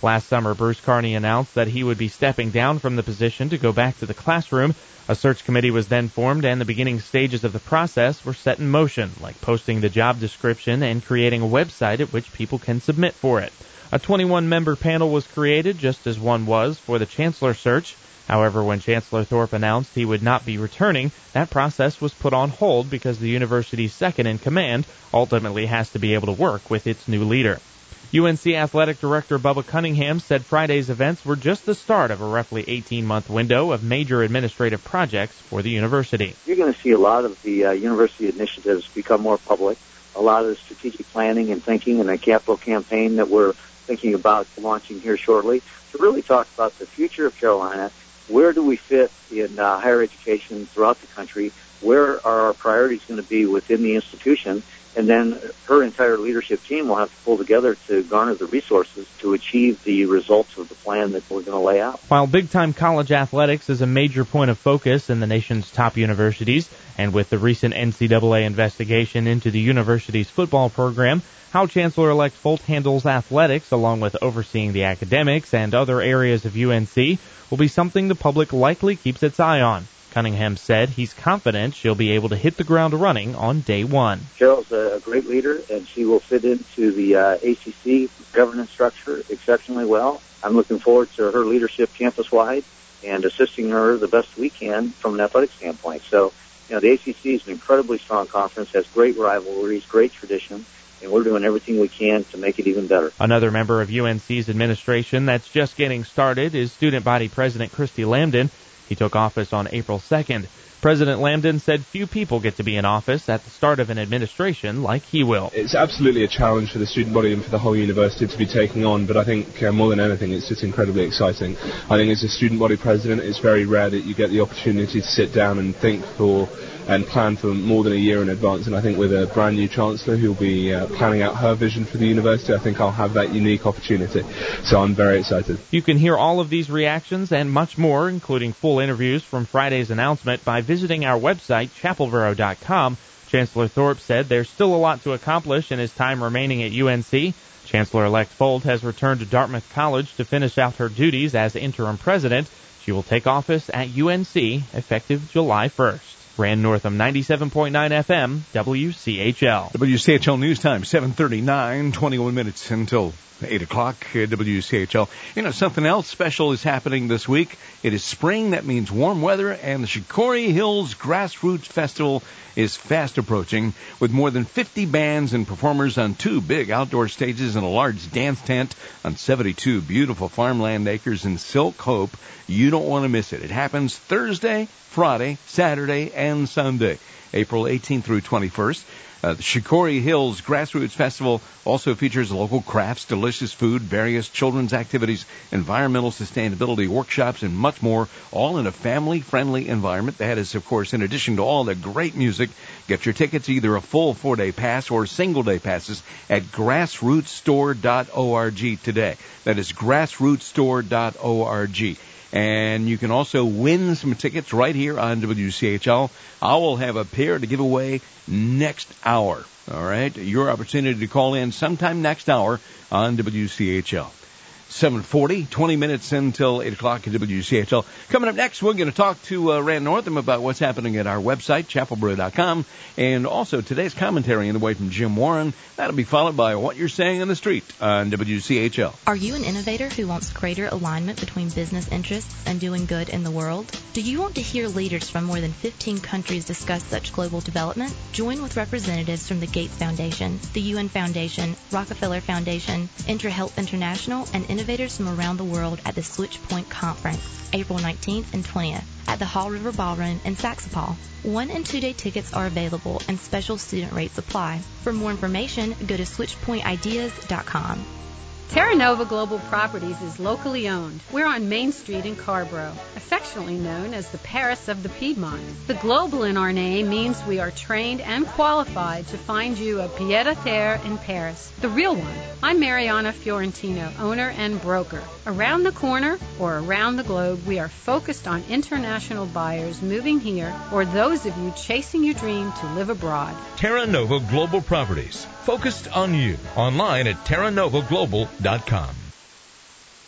Last summer, Bruce Carney announced that he would be stepping down from the position to go back to the classroom. A search committee was then formed, and the beginning stages of the process were set in motion, like posting the job description and creating a website at which people can submit for it. A twenty-one member panel was created, just as one was for the chancellor search. However, when Chancellor Thorpe announced he would not be returning, that process was put on hold because the university's second-in-command ultimately has to be able to work with its new leader. U N C Athletic Director Bubba Cunningham said Friday's events were just the start of a roughly eighteen-month window of major administrative projects for the university. You're going to see a lot of the uh, university initiatives become more public, a lot of the strategic planning and thinking and the capital campaign that we're thinking about launching here shortly to really talk about the future of Carolina. Where do we fit in uh, higher education throughout the country? Where are our priorities going to be within the institution? And then her entire leadership team will have to pull together to garner the resources to achieve the results of the plan that we're going to lay out. While big-time college athletics is a major point of focus in the nation's top universities, and with the recent N C double A investigation into the university's football program, how Chancellor-elect Folt handles athletics, along with overseeing the academics and other areas of U N C, will be something the public likely keeps its eye on. Cunningham said he's confident she'll be able to hit the ground running on day one. Carol's a great leader, and she will fit into the uh, A C C governance structure exceptionally well. I'm looking forward to her leadership campus-wide and assisting her the best we can from an athletic standpoint. So, you know, the A C C is an incredibly strong conference, has great rivalries, great tradition, and we're doing everything we can to make it even better. Another member of U N C's administration that's just getting started is Student Body President Christy Lambden. He took office on April second. President Lambden said few people get to be in office at the start of an administration like he will. It's absolutely a challenge for the student body and for the whole university to be taking on, but I think uh, more than anything, it's just incredibly exciting. I think as a student body president, it's very rare that you get the opportunity to sit down and think for and plan for more than a year in advance, and I think with a brand new chancellor who'll be uh, planning out her vision for the university, I think I'll have that unique opportunity. So I'm very excited. You can hear all of these reactions and much more, including full interviews from Friday's announcement, by visiting our website, chapel vero dot com. Chancellor Thorpe said there's still a lot to accomplish in his time remaining at U N C. Chancellor-elect Folt has returned to Dartmouth College to finish out her duties as interim president. She will take office at U N C effective July first. Rand Northam, ninety-seven point nine F M, W C H L. W C H L News Time, seven thirty-nine, twenty-one minutes until eight o'clock, uh, W C H L. You know, something else special is happening this week. It is spring. That means warm weather, and the Shikori Hills Grassroots Festival is fast approaching with more than fifty bands and performers on two big outdoor stages and a large dance tent on seventy-two beautiful farmland acres in Silk Hope. You don't want to miss it. It happens Thursday, Friday, Saturday, and Sunday, April eighteenth through twenty-first. Uh, the Shikori Hills Grassroots Festival also features local crafts, delicious food, various children's activities, environmental sustainability workshops, and much more, all in a family-friendly environment. That is, of course, in addition to all the great music. Get your tickets, either a full four-day pass or single-day passes, at grassroots store dot org today. That is grassroots store dot org. And you can also win some tickets right here on W C H L. I will have a pair to give away next hour. All right? Your opportunity to call in sometime next hour on W C H L. seven forty, twenty minutes until eight o'clock at W C H L. Coming up next, we're going to talk to uh, Rand Northam about what's happening at our website, chapel vero dot com, and also today's commentary in the way from Jim Warren. That'll be followed by What You're Saying on the Street on W C H L. Are you an innovator who wants greater alignment between business interests and doing good in the world? Do you want to hear leaders from more than fifteen countries discuss such global development? Join with representatives from the Gates Foundation, the U N Foundation, Rockefeller Foundation, IntraHealth International, and innovators from around the world at the Switch Point Conference, April nineteenth and twentieth, at the Hall River Ballroom in Saxopol. One- and two-day tickets are available, and special student rates apply. For more information, go to switch point ideas dot com. Terra Nova Global Properties is locally owned. We're on Main Street in Carborough, affectionately known as the Paris of the Piedmont. The global in our name means we are trained and qualified to find you a pied-à-terre in Paris, the real one. I'm Mariana Fiorentino, owner and broker. Around the corner or around the globe, we are focused on international buyers moving here or those of you chasing your dream to live abroad. Terra Nova Global Properties, focused on you. Online at terra nova global dot com.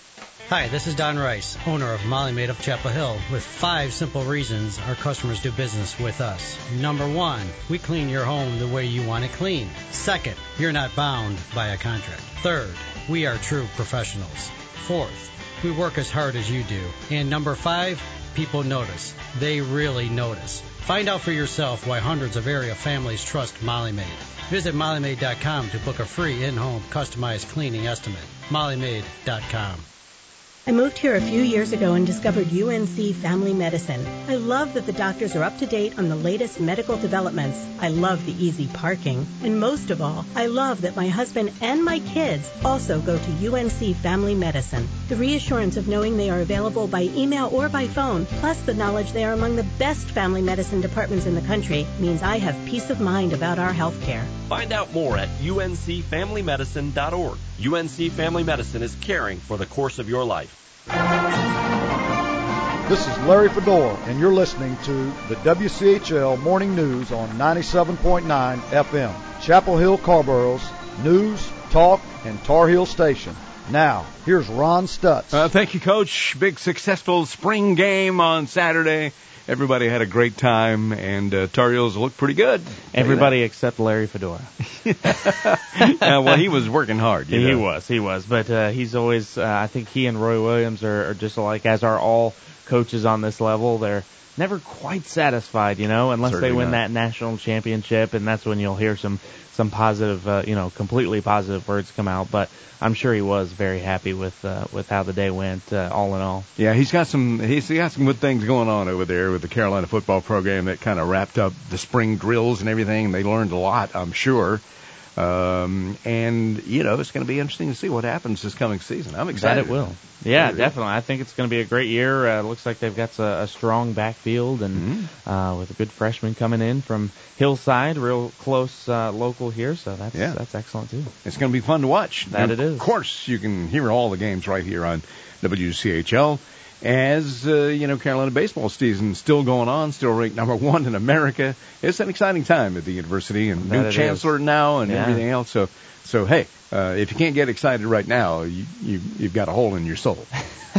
Hi, this is Don Rice, owner of Molly Maid of Chapel Hill, with five simple reasons our customers do business with us. Number one, we clean your home the way you want it clean. Second, you're not bound by a contract. Third, we are true professionals. Fourth, we work as hard as you do. And number five, people notice. They really notice. Find out for yourself why hundreds of area families trust Molly Maid. Visit molly maid dot com to book a free in-home customized cleaning estimate. molly maid dot com. I moved here a few years ago and discovered U N C Family Medicine. I love that the doctors are up to date on the latest medical developments. I love the easy parking. And most of all, I love that my husband and my kids also go to U N C Family Medicine. The reassurance of knowing they are available by email or by phone, plus the knowledge they are among the best family medicine departments in the country, means I have peace of mind about our health care. Find out more at U N C family medicine dot org. U N C Family Medicine is caring for the course of your life. This is Larry Fedor, and you're listening to the W C H L Morning News on ninety-seven point nine F M, Chapel Hill Carborough's news, talk, and Tar Heel station. Now, here's Ron Stutz. Uh, thank you, Coach. Big successful spring game on Saturday. Everybody had a great time, and uh, Tar Heels looked pretty good. Everybody except Larry Fedora. Yeah, well, he was working hard. You he know. was, he was. But uh, he's always, uh, I think he and Roy Williams are, are just like, as are all coaches on this level. They're never quite satisfied, you know, unless Certainly they win not. that national championship, and that's when you'll hear some some positive, uh, you know, completely positive words come out. But I'm sure he was very happy with uh, with how the day went, uh, all in all. Yeah, he's got some he's got some good things going on over there with the Carolina football program that kind of wrapped up the spring drills and everything. They learned a lot, I'm sure. Um, and, you know, it's going to be interesting to see what happens this coming season. I'm excited. That it will. Yeah, definitely. I think it's going to be a great year. Uh, looks like they've got a, a strong backfield, and mm-hmm. uh, with a good freshman coming in from Hillside, real close uh, local here, so that's yeah. that's excellent, too. It's going to be fun to watch. That and it is. Of course, you can hear all the games right here on W C H L. As, uh, you know, Carolina baseball season still going on, still ranked number one in America. It's an exciting time at the university, and that new chancellor is. now and yeah. everything else. So, so hey, uh, if you can't get excited right now, you, you, you've got a hole in your soul.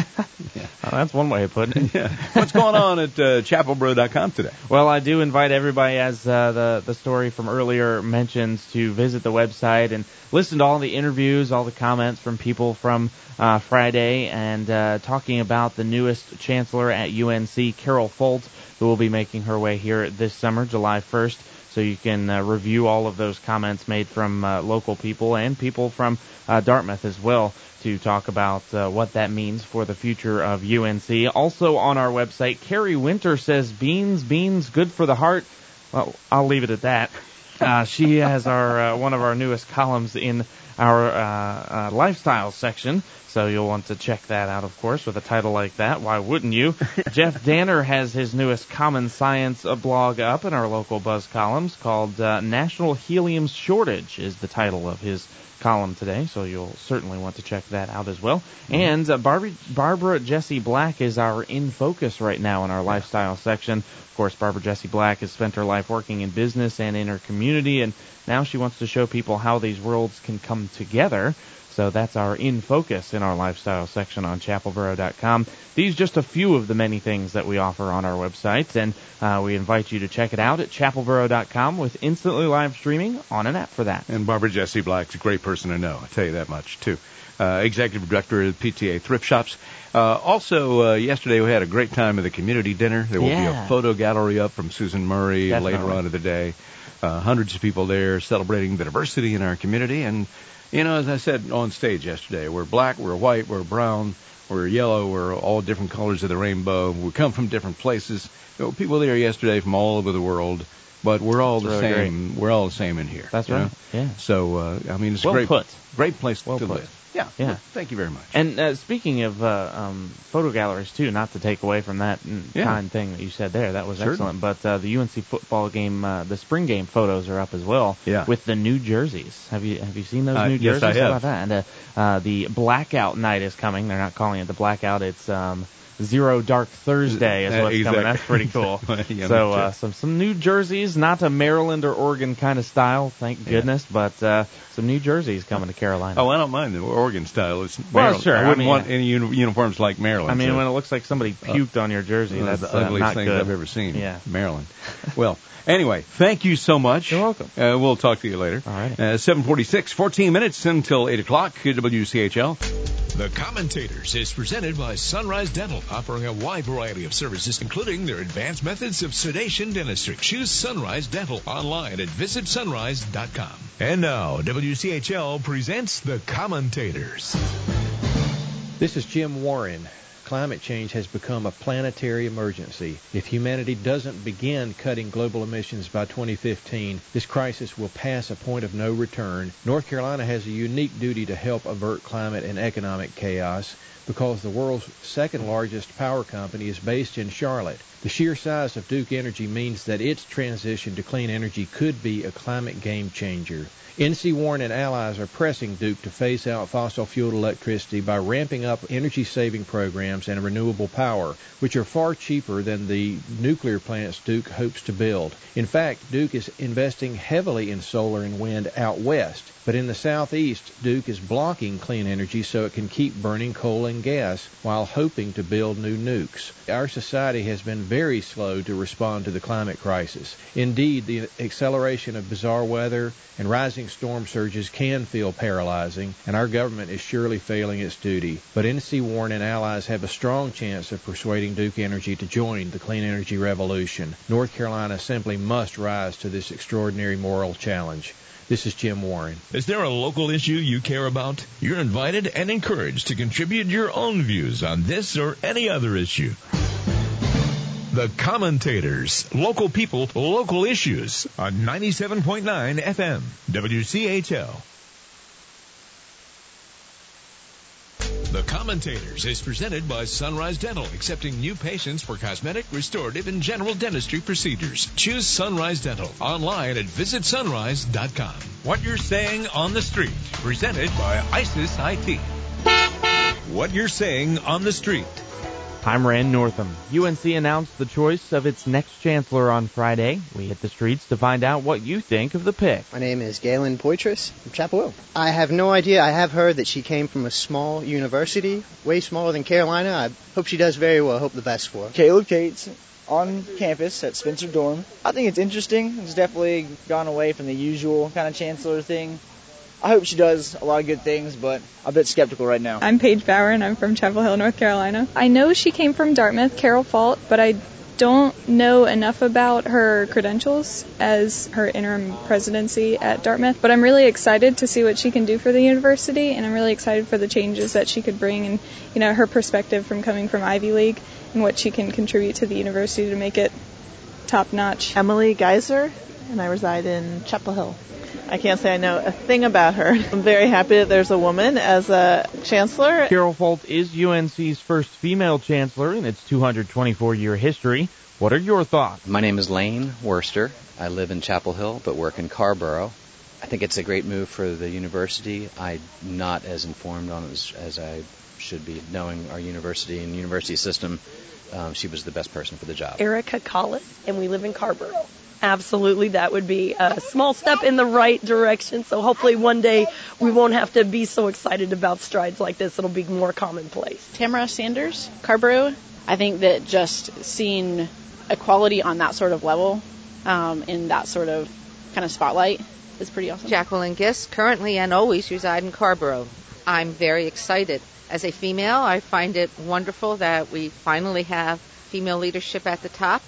yeah. Oh, that's one way of putting it. yeah. What's going on at uh, chapel bro dot com today? Well, I do invite everybody, as uh, the, the story from earlier mentions, to visit the website and listen to all the interviews, all the comments from people from uh, Friday, and uh, talking about the newest chancellor at U N C, Carol Folt, who will be making her way here this summer, July first. So you can uh, review all of those comments made from uh, local people and people from uh, Dartmouth as well, to talk about uh, what that means for the future of U N C. Also on our website, Carrie Winter says, beans, beans, good for the heart. Well, I'll leave it at that. Uh, she has our uh, one of our newest columns in our uh, uh, lifestyle section, so you'll want to check that out, of course, with a title like that. Why wouldn't you? Jeff Danner has his newest Common Science blog up in our local Buzz columns called uh, National Helium Shortage is the title of his column today, so you'll certainly want to check that out as well. Mm-hmm. And uh, Barbie, Barbara Jessie Black is our in focus right now in our lifestyle section. Of course, Barbara Jessie Black has spent her life working in business and in her community, and now she wants to show people how these worlds can come together. So that's our in focus in our lifestyle section on chapel borough dot com. These just a few of the many things that we offer on our website, and uh, we invite you to check it out at chapel borough dot com with instantly live streaming on an app for that. And Barbara Jessie Black's a great person to know, I'll tell you that much, too. Uh, Executive Director of P T A Thrift Shops. Uh, also, uh, yesterday we had a great time at the community dinner. There will yeah. be a photo gallery up from Susan Murray Definitely. later on in the day. Uh, hundreds of people there celebrating the diversity in our community. And, you know, as I said on stage yesterday, we're black, we're white, we're brown, we're yellow, we're all different colors of the rainbow. We come from different places. There were people there yesterday from all over the world, but we're all That's the really same. Great. We're all the same in here. That's right. Know? Yeah. So, uh, I mean, it's well a great, put. great place well to put. live. Yeah. Yeah. Well, thank you very much. And uh, speaking of uh, um, photo galleries, too, not to take away from that yeah. kind thing that you said there, that was Certainly. excellent. But uh, the U N C football game, uh, the spring game photos are up as well. Yeah. With the new jerseys. Have you have you seen those uh, new yes, jerseys? I have. How about that? And uh, uh, the blackout night is coming. They're not calling it the blackout. It's um, Zero Dark Thursday is what's exactly. coming. That's pretty cool. yeah, so uh, some some new jerseys, not a Maryland or Oregon kind of style, thank goodness, yeah. but uh, some new jerseys coming to Carolina. Oh, I don't mind them. Oregon style. It's Well, Maryland. sure. I wouldn't I mean, want any uni- uniforms like Maryland. I mean, so. when it looks like somebody puked uh, on your jersey, that's the ugliest uh, not things good. I've ever seen. Yeah. Maryland. Well, anyway, thank you so much. You're welcome. Uh, we'll talk to you later. All right. Uh, seven forty-six, fourteen minutes until eight o'clock, W C H L. The Commentators is presented by Sunrise Dental, offering a wide variety of services, including their advanced methods of sedation dentistry. Choose Sunrise Dental online at visit sunrise dot com. And now, W C H L presents The Commentators. This is Jim Warren. Climate change has become a planetary emergency. If humanity doesn't begin cutting global emissions by twenty fifteen, this crisis will pass a point of no return. North Carolina has a unique duty to help avert climate and economic chaos because the world's second largest power company is based in Charlotte. The sheer size of Duke Energy means that its transition to clean energy could be a climate game changer. N C Warren and allies are pressing Duke to phase out fossil-fueled electricity by ramping up energy-saving programs and renewable power, which are far cheaper than the nuclear plants Duke hopes to build. In fact, Duke is investing heavily in solar and wind out west. But in the southeast, Duke is blocking clean energy so it can keep burning coal and gas while hoping to build new nukes. Our society has been very slow to respond to the climate crisis. Indeed, the acceleration of bizarre weather and rising storm surges can feel paralyzing, and our government is surely failing its duty. But N C Warren and allies have a strong chance of persuading Duke Energy to join the clean energy revolution. North Carolina simply must rise to this extraordinary moral challenge. This is Jim Warren. Is there a local issue you care about? You're invited and encouraged to contribute your own views on this or any other issue. The Commentators, local people, local issues on ninety-seven point nine F M, W C H L. The Commentators is presented by Sunrise Dental, accepting new patients for cosmetic, restorative, and general dentistry procedures. Choose Sunrise Dental online at visit sunrise dot com. What You're Saying on the Street, presented by ISIS I T. What You're Saying on the Street. I'm Rand Northam. U N C announced the choice of its next chancellor on Friday. We hit the streets to find out what you think of the pick. My name is Galen Poitras from Chapel Hill. I have no idea. I have heard that she came from a small university, way smaller than Carolina. I hope she does very well. I hope the best for her. Caleb Cates on campus at Spencer Dorm. I think it's interesting. It's definitely gone away from the usual kind of chancellor thing. I hope she does a lot of good things, but I'm a bit skeptical right now. I'm Paige Bauer, and I'm from Chapel Hill, North Carolina. I know she came from Dartmouth, Carol Fault, but I don't know enough about her credentials as her interim presidency at Dartmouth. But I'm really excited to see what she can do for the university, and I'm really excited for the changes that she could bring and, you know, her perspective from coming from Ivy League and what she can contribute to the university to make it top-notch. Emily Geiser, and I reside in Chapel Hill. I can't say I know a thing about her. I'm very happy that there's a woman as a chancellor. Carol Folt is U N C's first female chancellor in its two hundred twenty-four year history. What are your thoughts? My name is Lane Worster. I live in Chapel Hill but work in Carborough. I think it's a great move for the university. I'm not as informed on it as, as I should be, knowing our university and university system. Um, she was the best person for the job. Erica Collis, and we live in Carborough. Absolutely, that would be a small step in the right direction. So hopefully one day we won't have to be so excited about strides like this. It'll be more commonplace. Tamara Sanders, Carborough. I think that just seeing equality on that sort of level, um, in that sort of kind of spotlight is pretty awesome. Jacqueline Gist, currently and always reside in Carborough. I'm very excited. As a female, I find it wonderful that we finally have female leadership at the top.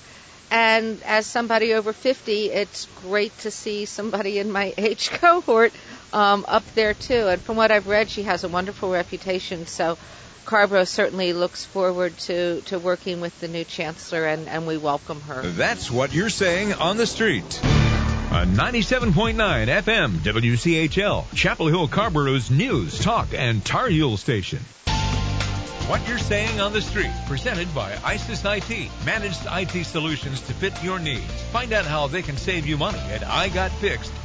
And as somebody over fifty, it's great to see somebody in my age cohort um, up there, too. And from what I've read, she has a wonderful reputation. So Carborough certainly looks forward to, to working with the new chancellor, and, and we welcome her. That's What You're Saying on the Street. On ninety-seven point nine F M, W C H L, Chapel Hill Carborough's news, talk, and Tar Heel station. What You're Saying on the Street, presented by ISIS I T, managed I T solutions to fit your needs. Find out how they can save you money at i got fixed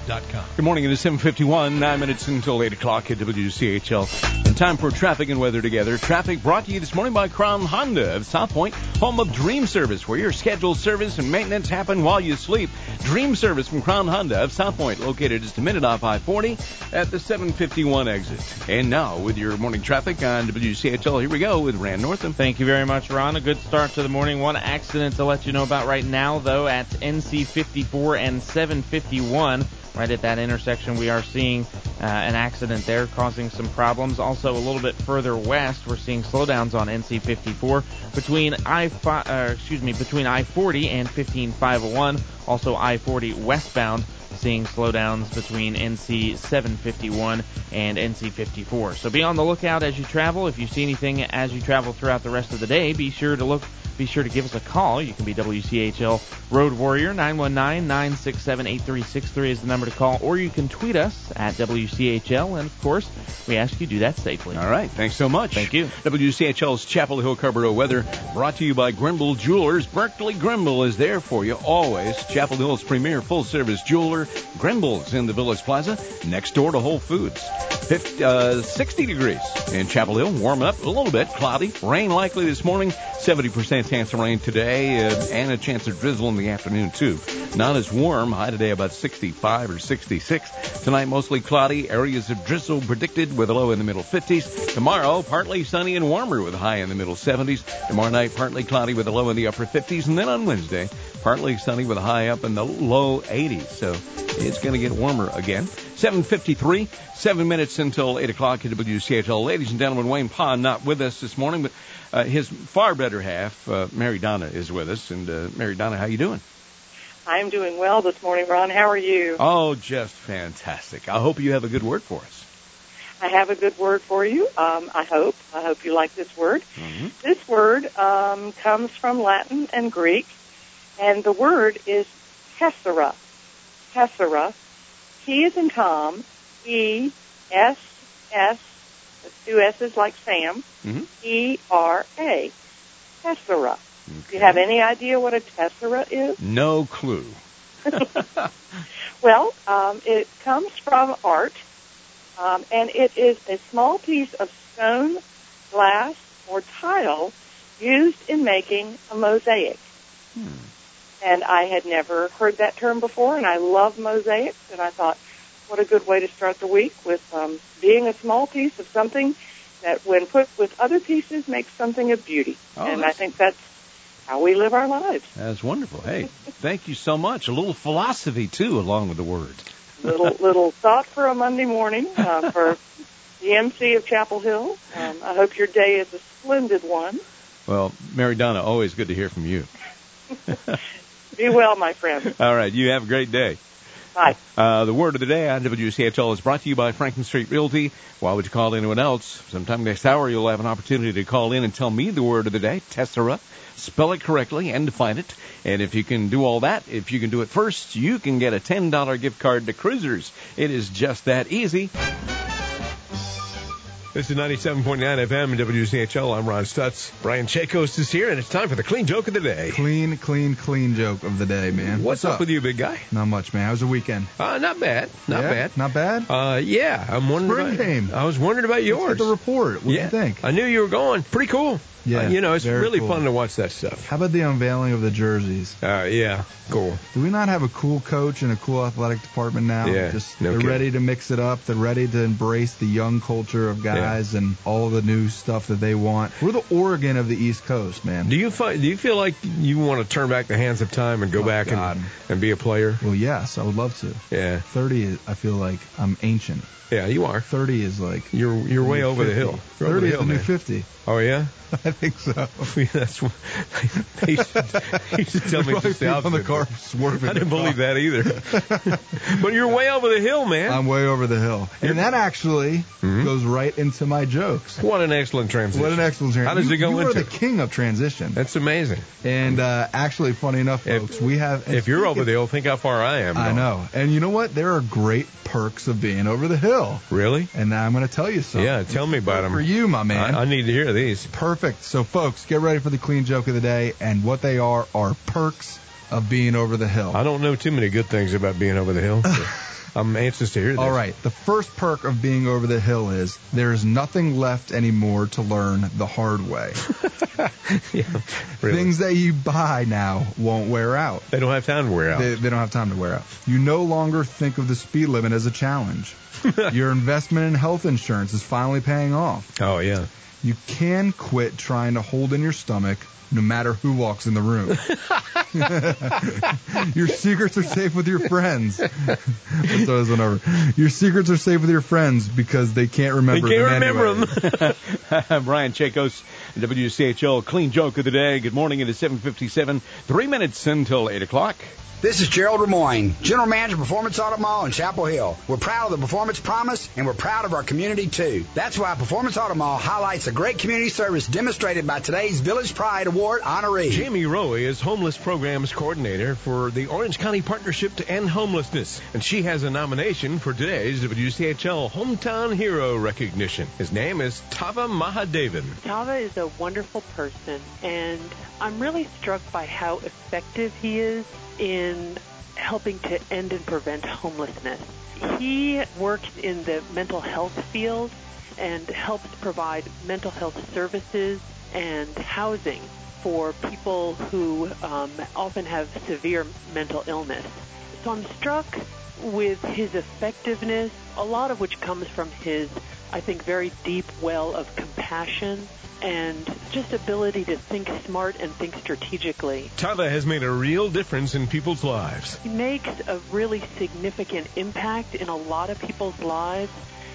dot com. Good morning. It is seven fifty-one, nine minutes until eight o'clock at W C H L. And time for traffic and weather together. Traffic brought to you this morning by Crown Honda of South Point, home of Dream Service, where your scheduled service and maintenance happen while you sleep. Dream Service from Crown Honda of South Point, located just a minute off I forty at the seven fifty-one exit. And now, with your morning traffic on W C H L, here we go with Rand Northam. Thank you very much, Ron. A good start to the morning. One accident to let you know about right now, though, at N C fifty-four and seven fifty-one. Right at that intersection, we are seeing uh, an accident there causing some problems. Also, a little bit further west, we're seeing slowdowns on N C fifty-four between I five, uh, excuse me, between I forty and fifteen five oh one. Also, I forty westbound, seeing slowdowns between N C seven fifty-one and N C fifty-four. So be on the lookout as you travel. If you see anything as you travel throughout the rest of the day, be sure to look. Be sure to give us a call. You can be W C H L Road Warrior. nine one nine, nine six seven, eight three six three is the number to call. Or you can tweet us at W C H L. And, of course, we ask you do that safely. All right. Thanks so much. Thank you. W C H L's Chapel Hill Carrboro weather brought to you by Grimble Jewelers. Berkeley Grimble is there for you always. Chapel Hill's premier full-service jeweler. Grimble's in the Village Plaza next door to Whole Foods. fifty, uh, sixty degrees in Chapel Hill. Warming up a little bit. Cloudy. Rain likely this morning. seventy percent chance of rain today, uh, and a chance of drizzle in the afternoon, too. Not as warm. High today about sixty-five or sixty-six. Tonight, mostly cloudy. Areas of drizzle predicted with a low in the middle fifties. Tomorrow, partly sunny and warmer with a high in the middle seventies. Tomorrow night, partly cloudy with a low in the upper fifties. And then on Wednesday, partly sunny with a high up in the low eighties. So it's going to get warmer again. seven fifty-three, seven minutes until eight o'clock at W C H L. Ladies and gentlemen, Wayne Pond not with us this morning, but uh, his far better half, uh, Mary Donna, is with us. And uh, Mary Donna, how you doing? I'm doing well this morning, Ron. How are you? Oh, just fantastic. I hope you have a good word for us. I have a good word for you. Um, I hope. I hope you like this word. Mm-hmm. This word um, comes from Latin and Greek, and the word is tessera. Tessera. T is in Tom, E, S, S, that's two S's like Sam, mm-hmm. E, R, A. Tessera. Okay. Do you have any idea what a tessera is? No clue. Well, um, it comes from art, um, and it is a small piece of stone, glass, or tile used in making a mosaic. Hmm. And I had never heard that term before, and I love mosaics, and I thought, what a good way to start the week with um, being a small piece of something that, when put with other pieces, makes something of beauty. Oh, and that's... I think that's how we live our lives. That's wonderful. Hey, thank you so much. A little philosophy, too, along with the word. little little thought for a Monday morning uh, for the M C of Chapel Hill. Um, I hope your day is a splendid one. Well, Mary Donna, always good to hear from you. Be well, my friend. All right. You have a great day. Bye. Uh, the word of the day on W C H L is brought to you by Franklin Street Realty. Why would you call anyone else? Sometime next hour, you'll have an opportunity to call in and tell me the word of the day, tessera. Spell it correctly and define it. And if you can do all that, if you can do it first, you can get a ten dollars gift card to Cruisers. It is just that easy. This is ninety-seven point nine F M and W C H L. I'm Ron Stutz. Brian Chakos is here, and it's time for the clean joke of the day. Clean, clean, clean joke of the day, man. What's, What's up? up with you, big guy? Not much, man. How was the weekend? Uh, not bad. Not yeah? bad. Not bad? Uh, yeah. I'm wondering. Spring game. I was wondering about yours. Let's get the report. What yeah. do you think? I knew you were going. Pretty cool. Yeah. Uh, you know, it's really cool. fun to watch that stuff. How about the unveiling of the jerseys? Uh, yeah. Cool. Do we not have a cool coach and a cool athletic department now? Yeah. Just no they're kidding. ready to mix it up. They're ready to embrace the young culture of guys yeah. and all the new stuff that they want. We're the Oregon of the East Coast, man. Do you find, do you feel like you want to turn back the hands of time and go oh, back and, and be a player? Well, yes, I would love to. Yeah. thirty is, I feel like I'm ancient. Yeah, you are. thirty is like you're you're way over fifty. the hill. You're thirty over the is hill, the new man. fifty. Oh yeah. I think so. That's what he should, he should tell me just the opposite. On the car swerving. I didn't believe that either. But you're way over the hill, man. I'm way over the hill, and that actually mm-hmm. goes right into my jokes. What an excellent transition! What an excellent transition! How does you, it go you into? You are the king of transition. That's amazing. And uh, actually, funny enough, folks, if, we have. If you're over the hill, think how far I am. I going. know, and you know what? There are great perks of being over the hill. Really? And now I'm going to tell you something. Yeah, tell me about them. For you, my man. I, I need to hear these. Perfect. So, folks, get ready for the clean joke of the day, and what they are are perks of being over the hill? I don't know too many good things about being over the hill. So I'm anxious to hear this. All right. The first perk of being over the hill is there is nothing left anymore to learn the hard way. Yeah, really. Things that you buy now won't wear out. They don't have time to wear out. They, they don't have time to wear out. You no longer think of the speed limit as a challenge. Your investment in health insurance is finally paying off. Oh, yeah. You can quit trying to hold in your stomach no matter who walks in the room. Your secrets are safe with your friends. Let's start this one over. Your secrets are safe with your friends because they can't remember they can't them remember anyway. them. Brian Chakos, W C H L Clean Joke of the Day. Good morning. It is seven fifty-seven. Three minutes until eight o'clock. This is Gerald Remoyne, General Manager of Performance Auto Mall in Chapel Hill. We're proud of the Performance Promise, and we're proud of our community, too. That's why Performance Auto Mall highlights the great community service demonstrated by today's Village Pride Award honoree. Jamie Rowe is Homeless Programs Coordinator for the Orange County Partnership to End Homelessness, and she has a nomination for today's W C H L Hometown Hero recognition. His name is Tava Mahadevan. Tava is a wonderful person, and I'm really struck by how effective he is in helping to end and prevent homelessness. He works in the mental health field and helps provide mental health services and housing for people who um, often have severe mental illness. So I'm struck with his effectiveness, a lot of which comes from his, I think, very deep well of compassion and just ability to think smart and think strategically. Tava has made a real difference in people's lives. He makes a really significant impact in a lot of people's lives,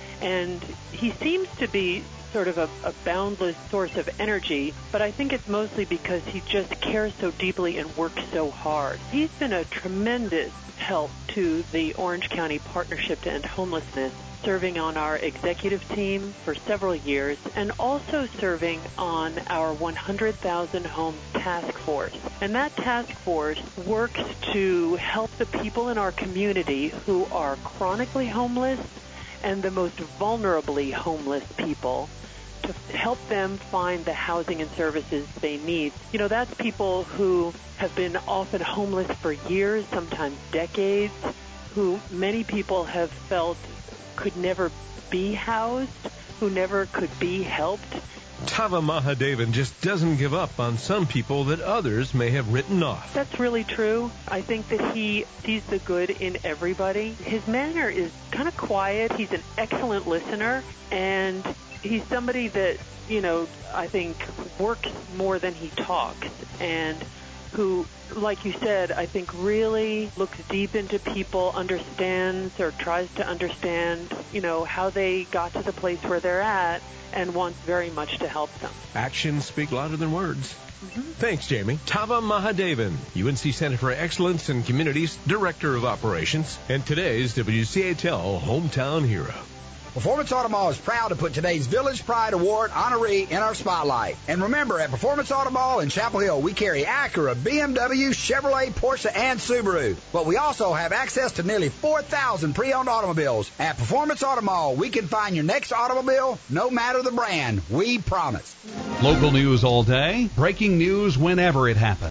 and he seems to be sort of a, a boundless source of energy, but I think it's mostly because he just cares so deeply and works so hard. He's been a tremendous help to the Orange County Partnership to End Homelessness, serving on our executive team for several years, and also serving on our one hundred thousand Homes Task Force. And that task force works to help the people in our community who are chronically homeless and the most vulnerably homeless people, to help them find the housing and services they need. You know, that's people who have been often homeless for years, sometimes decades, who many people have felt could never be housed, who never could be helped. Tava Mahadevan just doesn't give up on some people that others may have written off. That's really true. I think that he sees the good in everybody. His manner is kind of quiet. He's an excellent listener, and he's somebody that, you know, I think works more than he talks, and who, like you said, I think really looks deep into people, understands or tries to understand, you know, how they got to the place where they're at, and wants very much to help them. Actions speak louder than words. Mm-hmm. Thanks, Jamie. Tava Mahadevan, U N C Center for Excellence in Communities, Director of Operations, and today's W C H L Hometown Hero. Performance Auto Mall is proud to put today's Village Pride Award honoree in our spotlight. And remember, at Performance Auto Mall in Chapel Hill, we carry Acura, B M W, Chevrolet, Porsche, and Subaru. But we also have access to nearly four thousand pre-owned automobiles. At Performance Auto Mall, we can find your next automobile, no matter the brand. We promise. Local news all day, breaking news whenever it happens.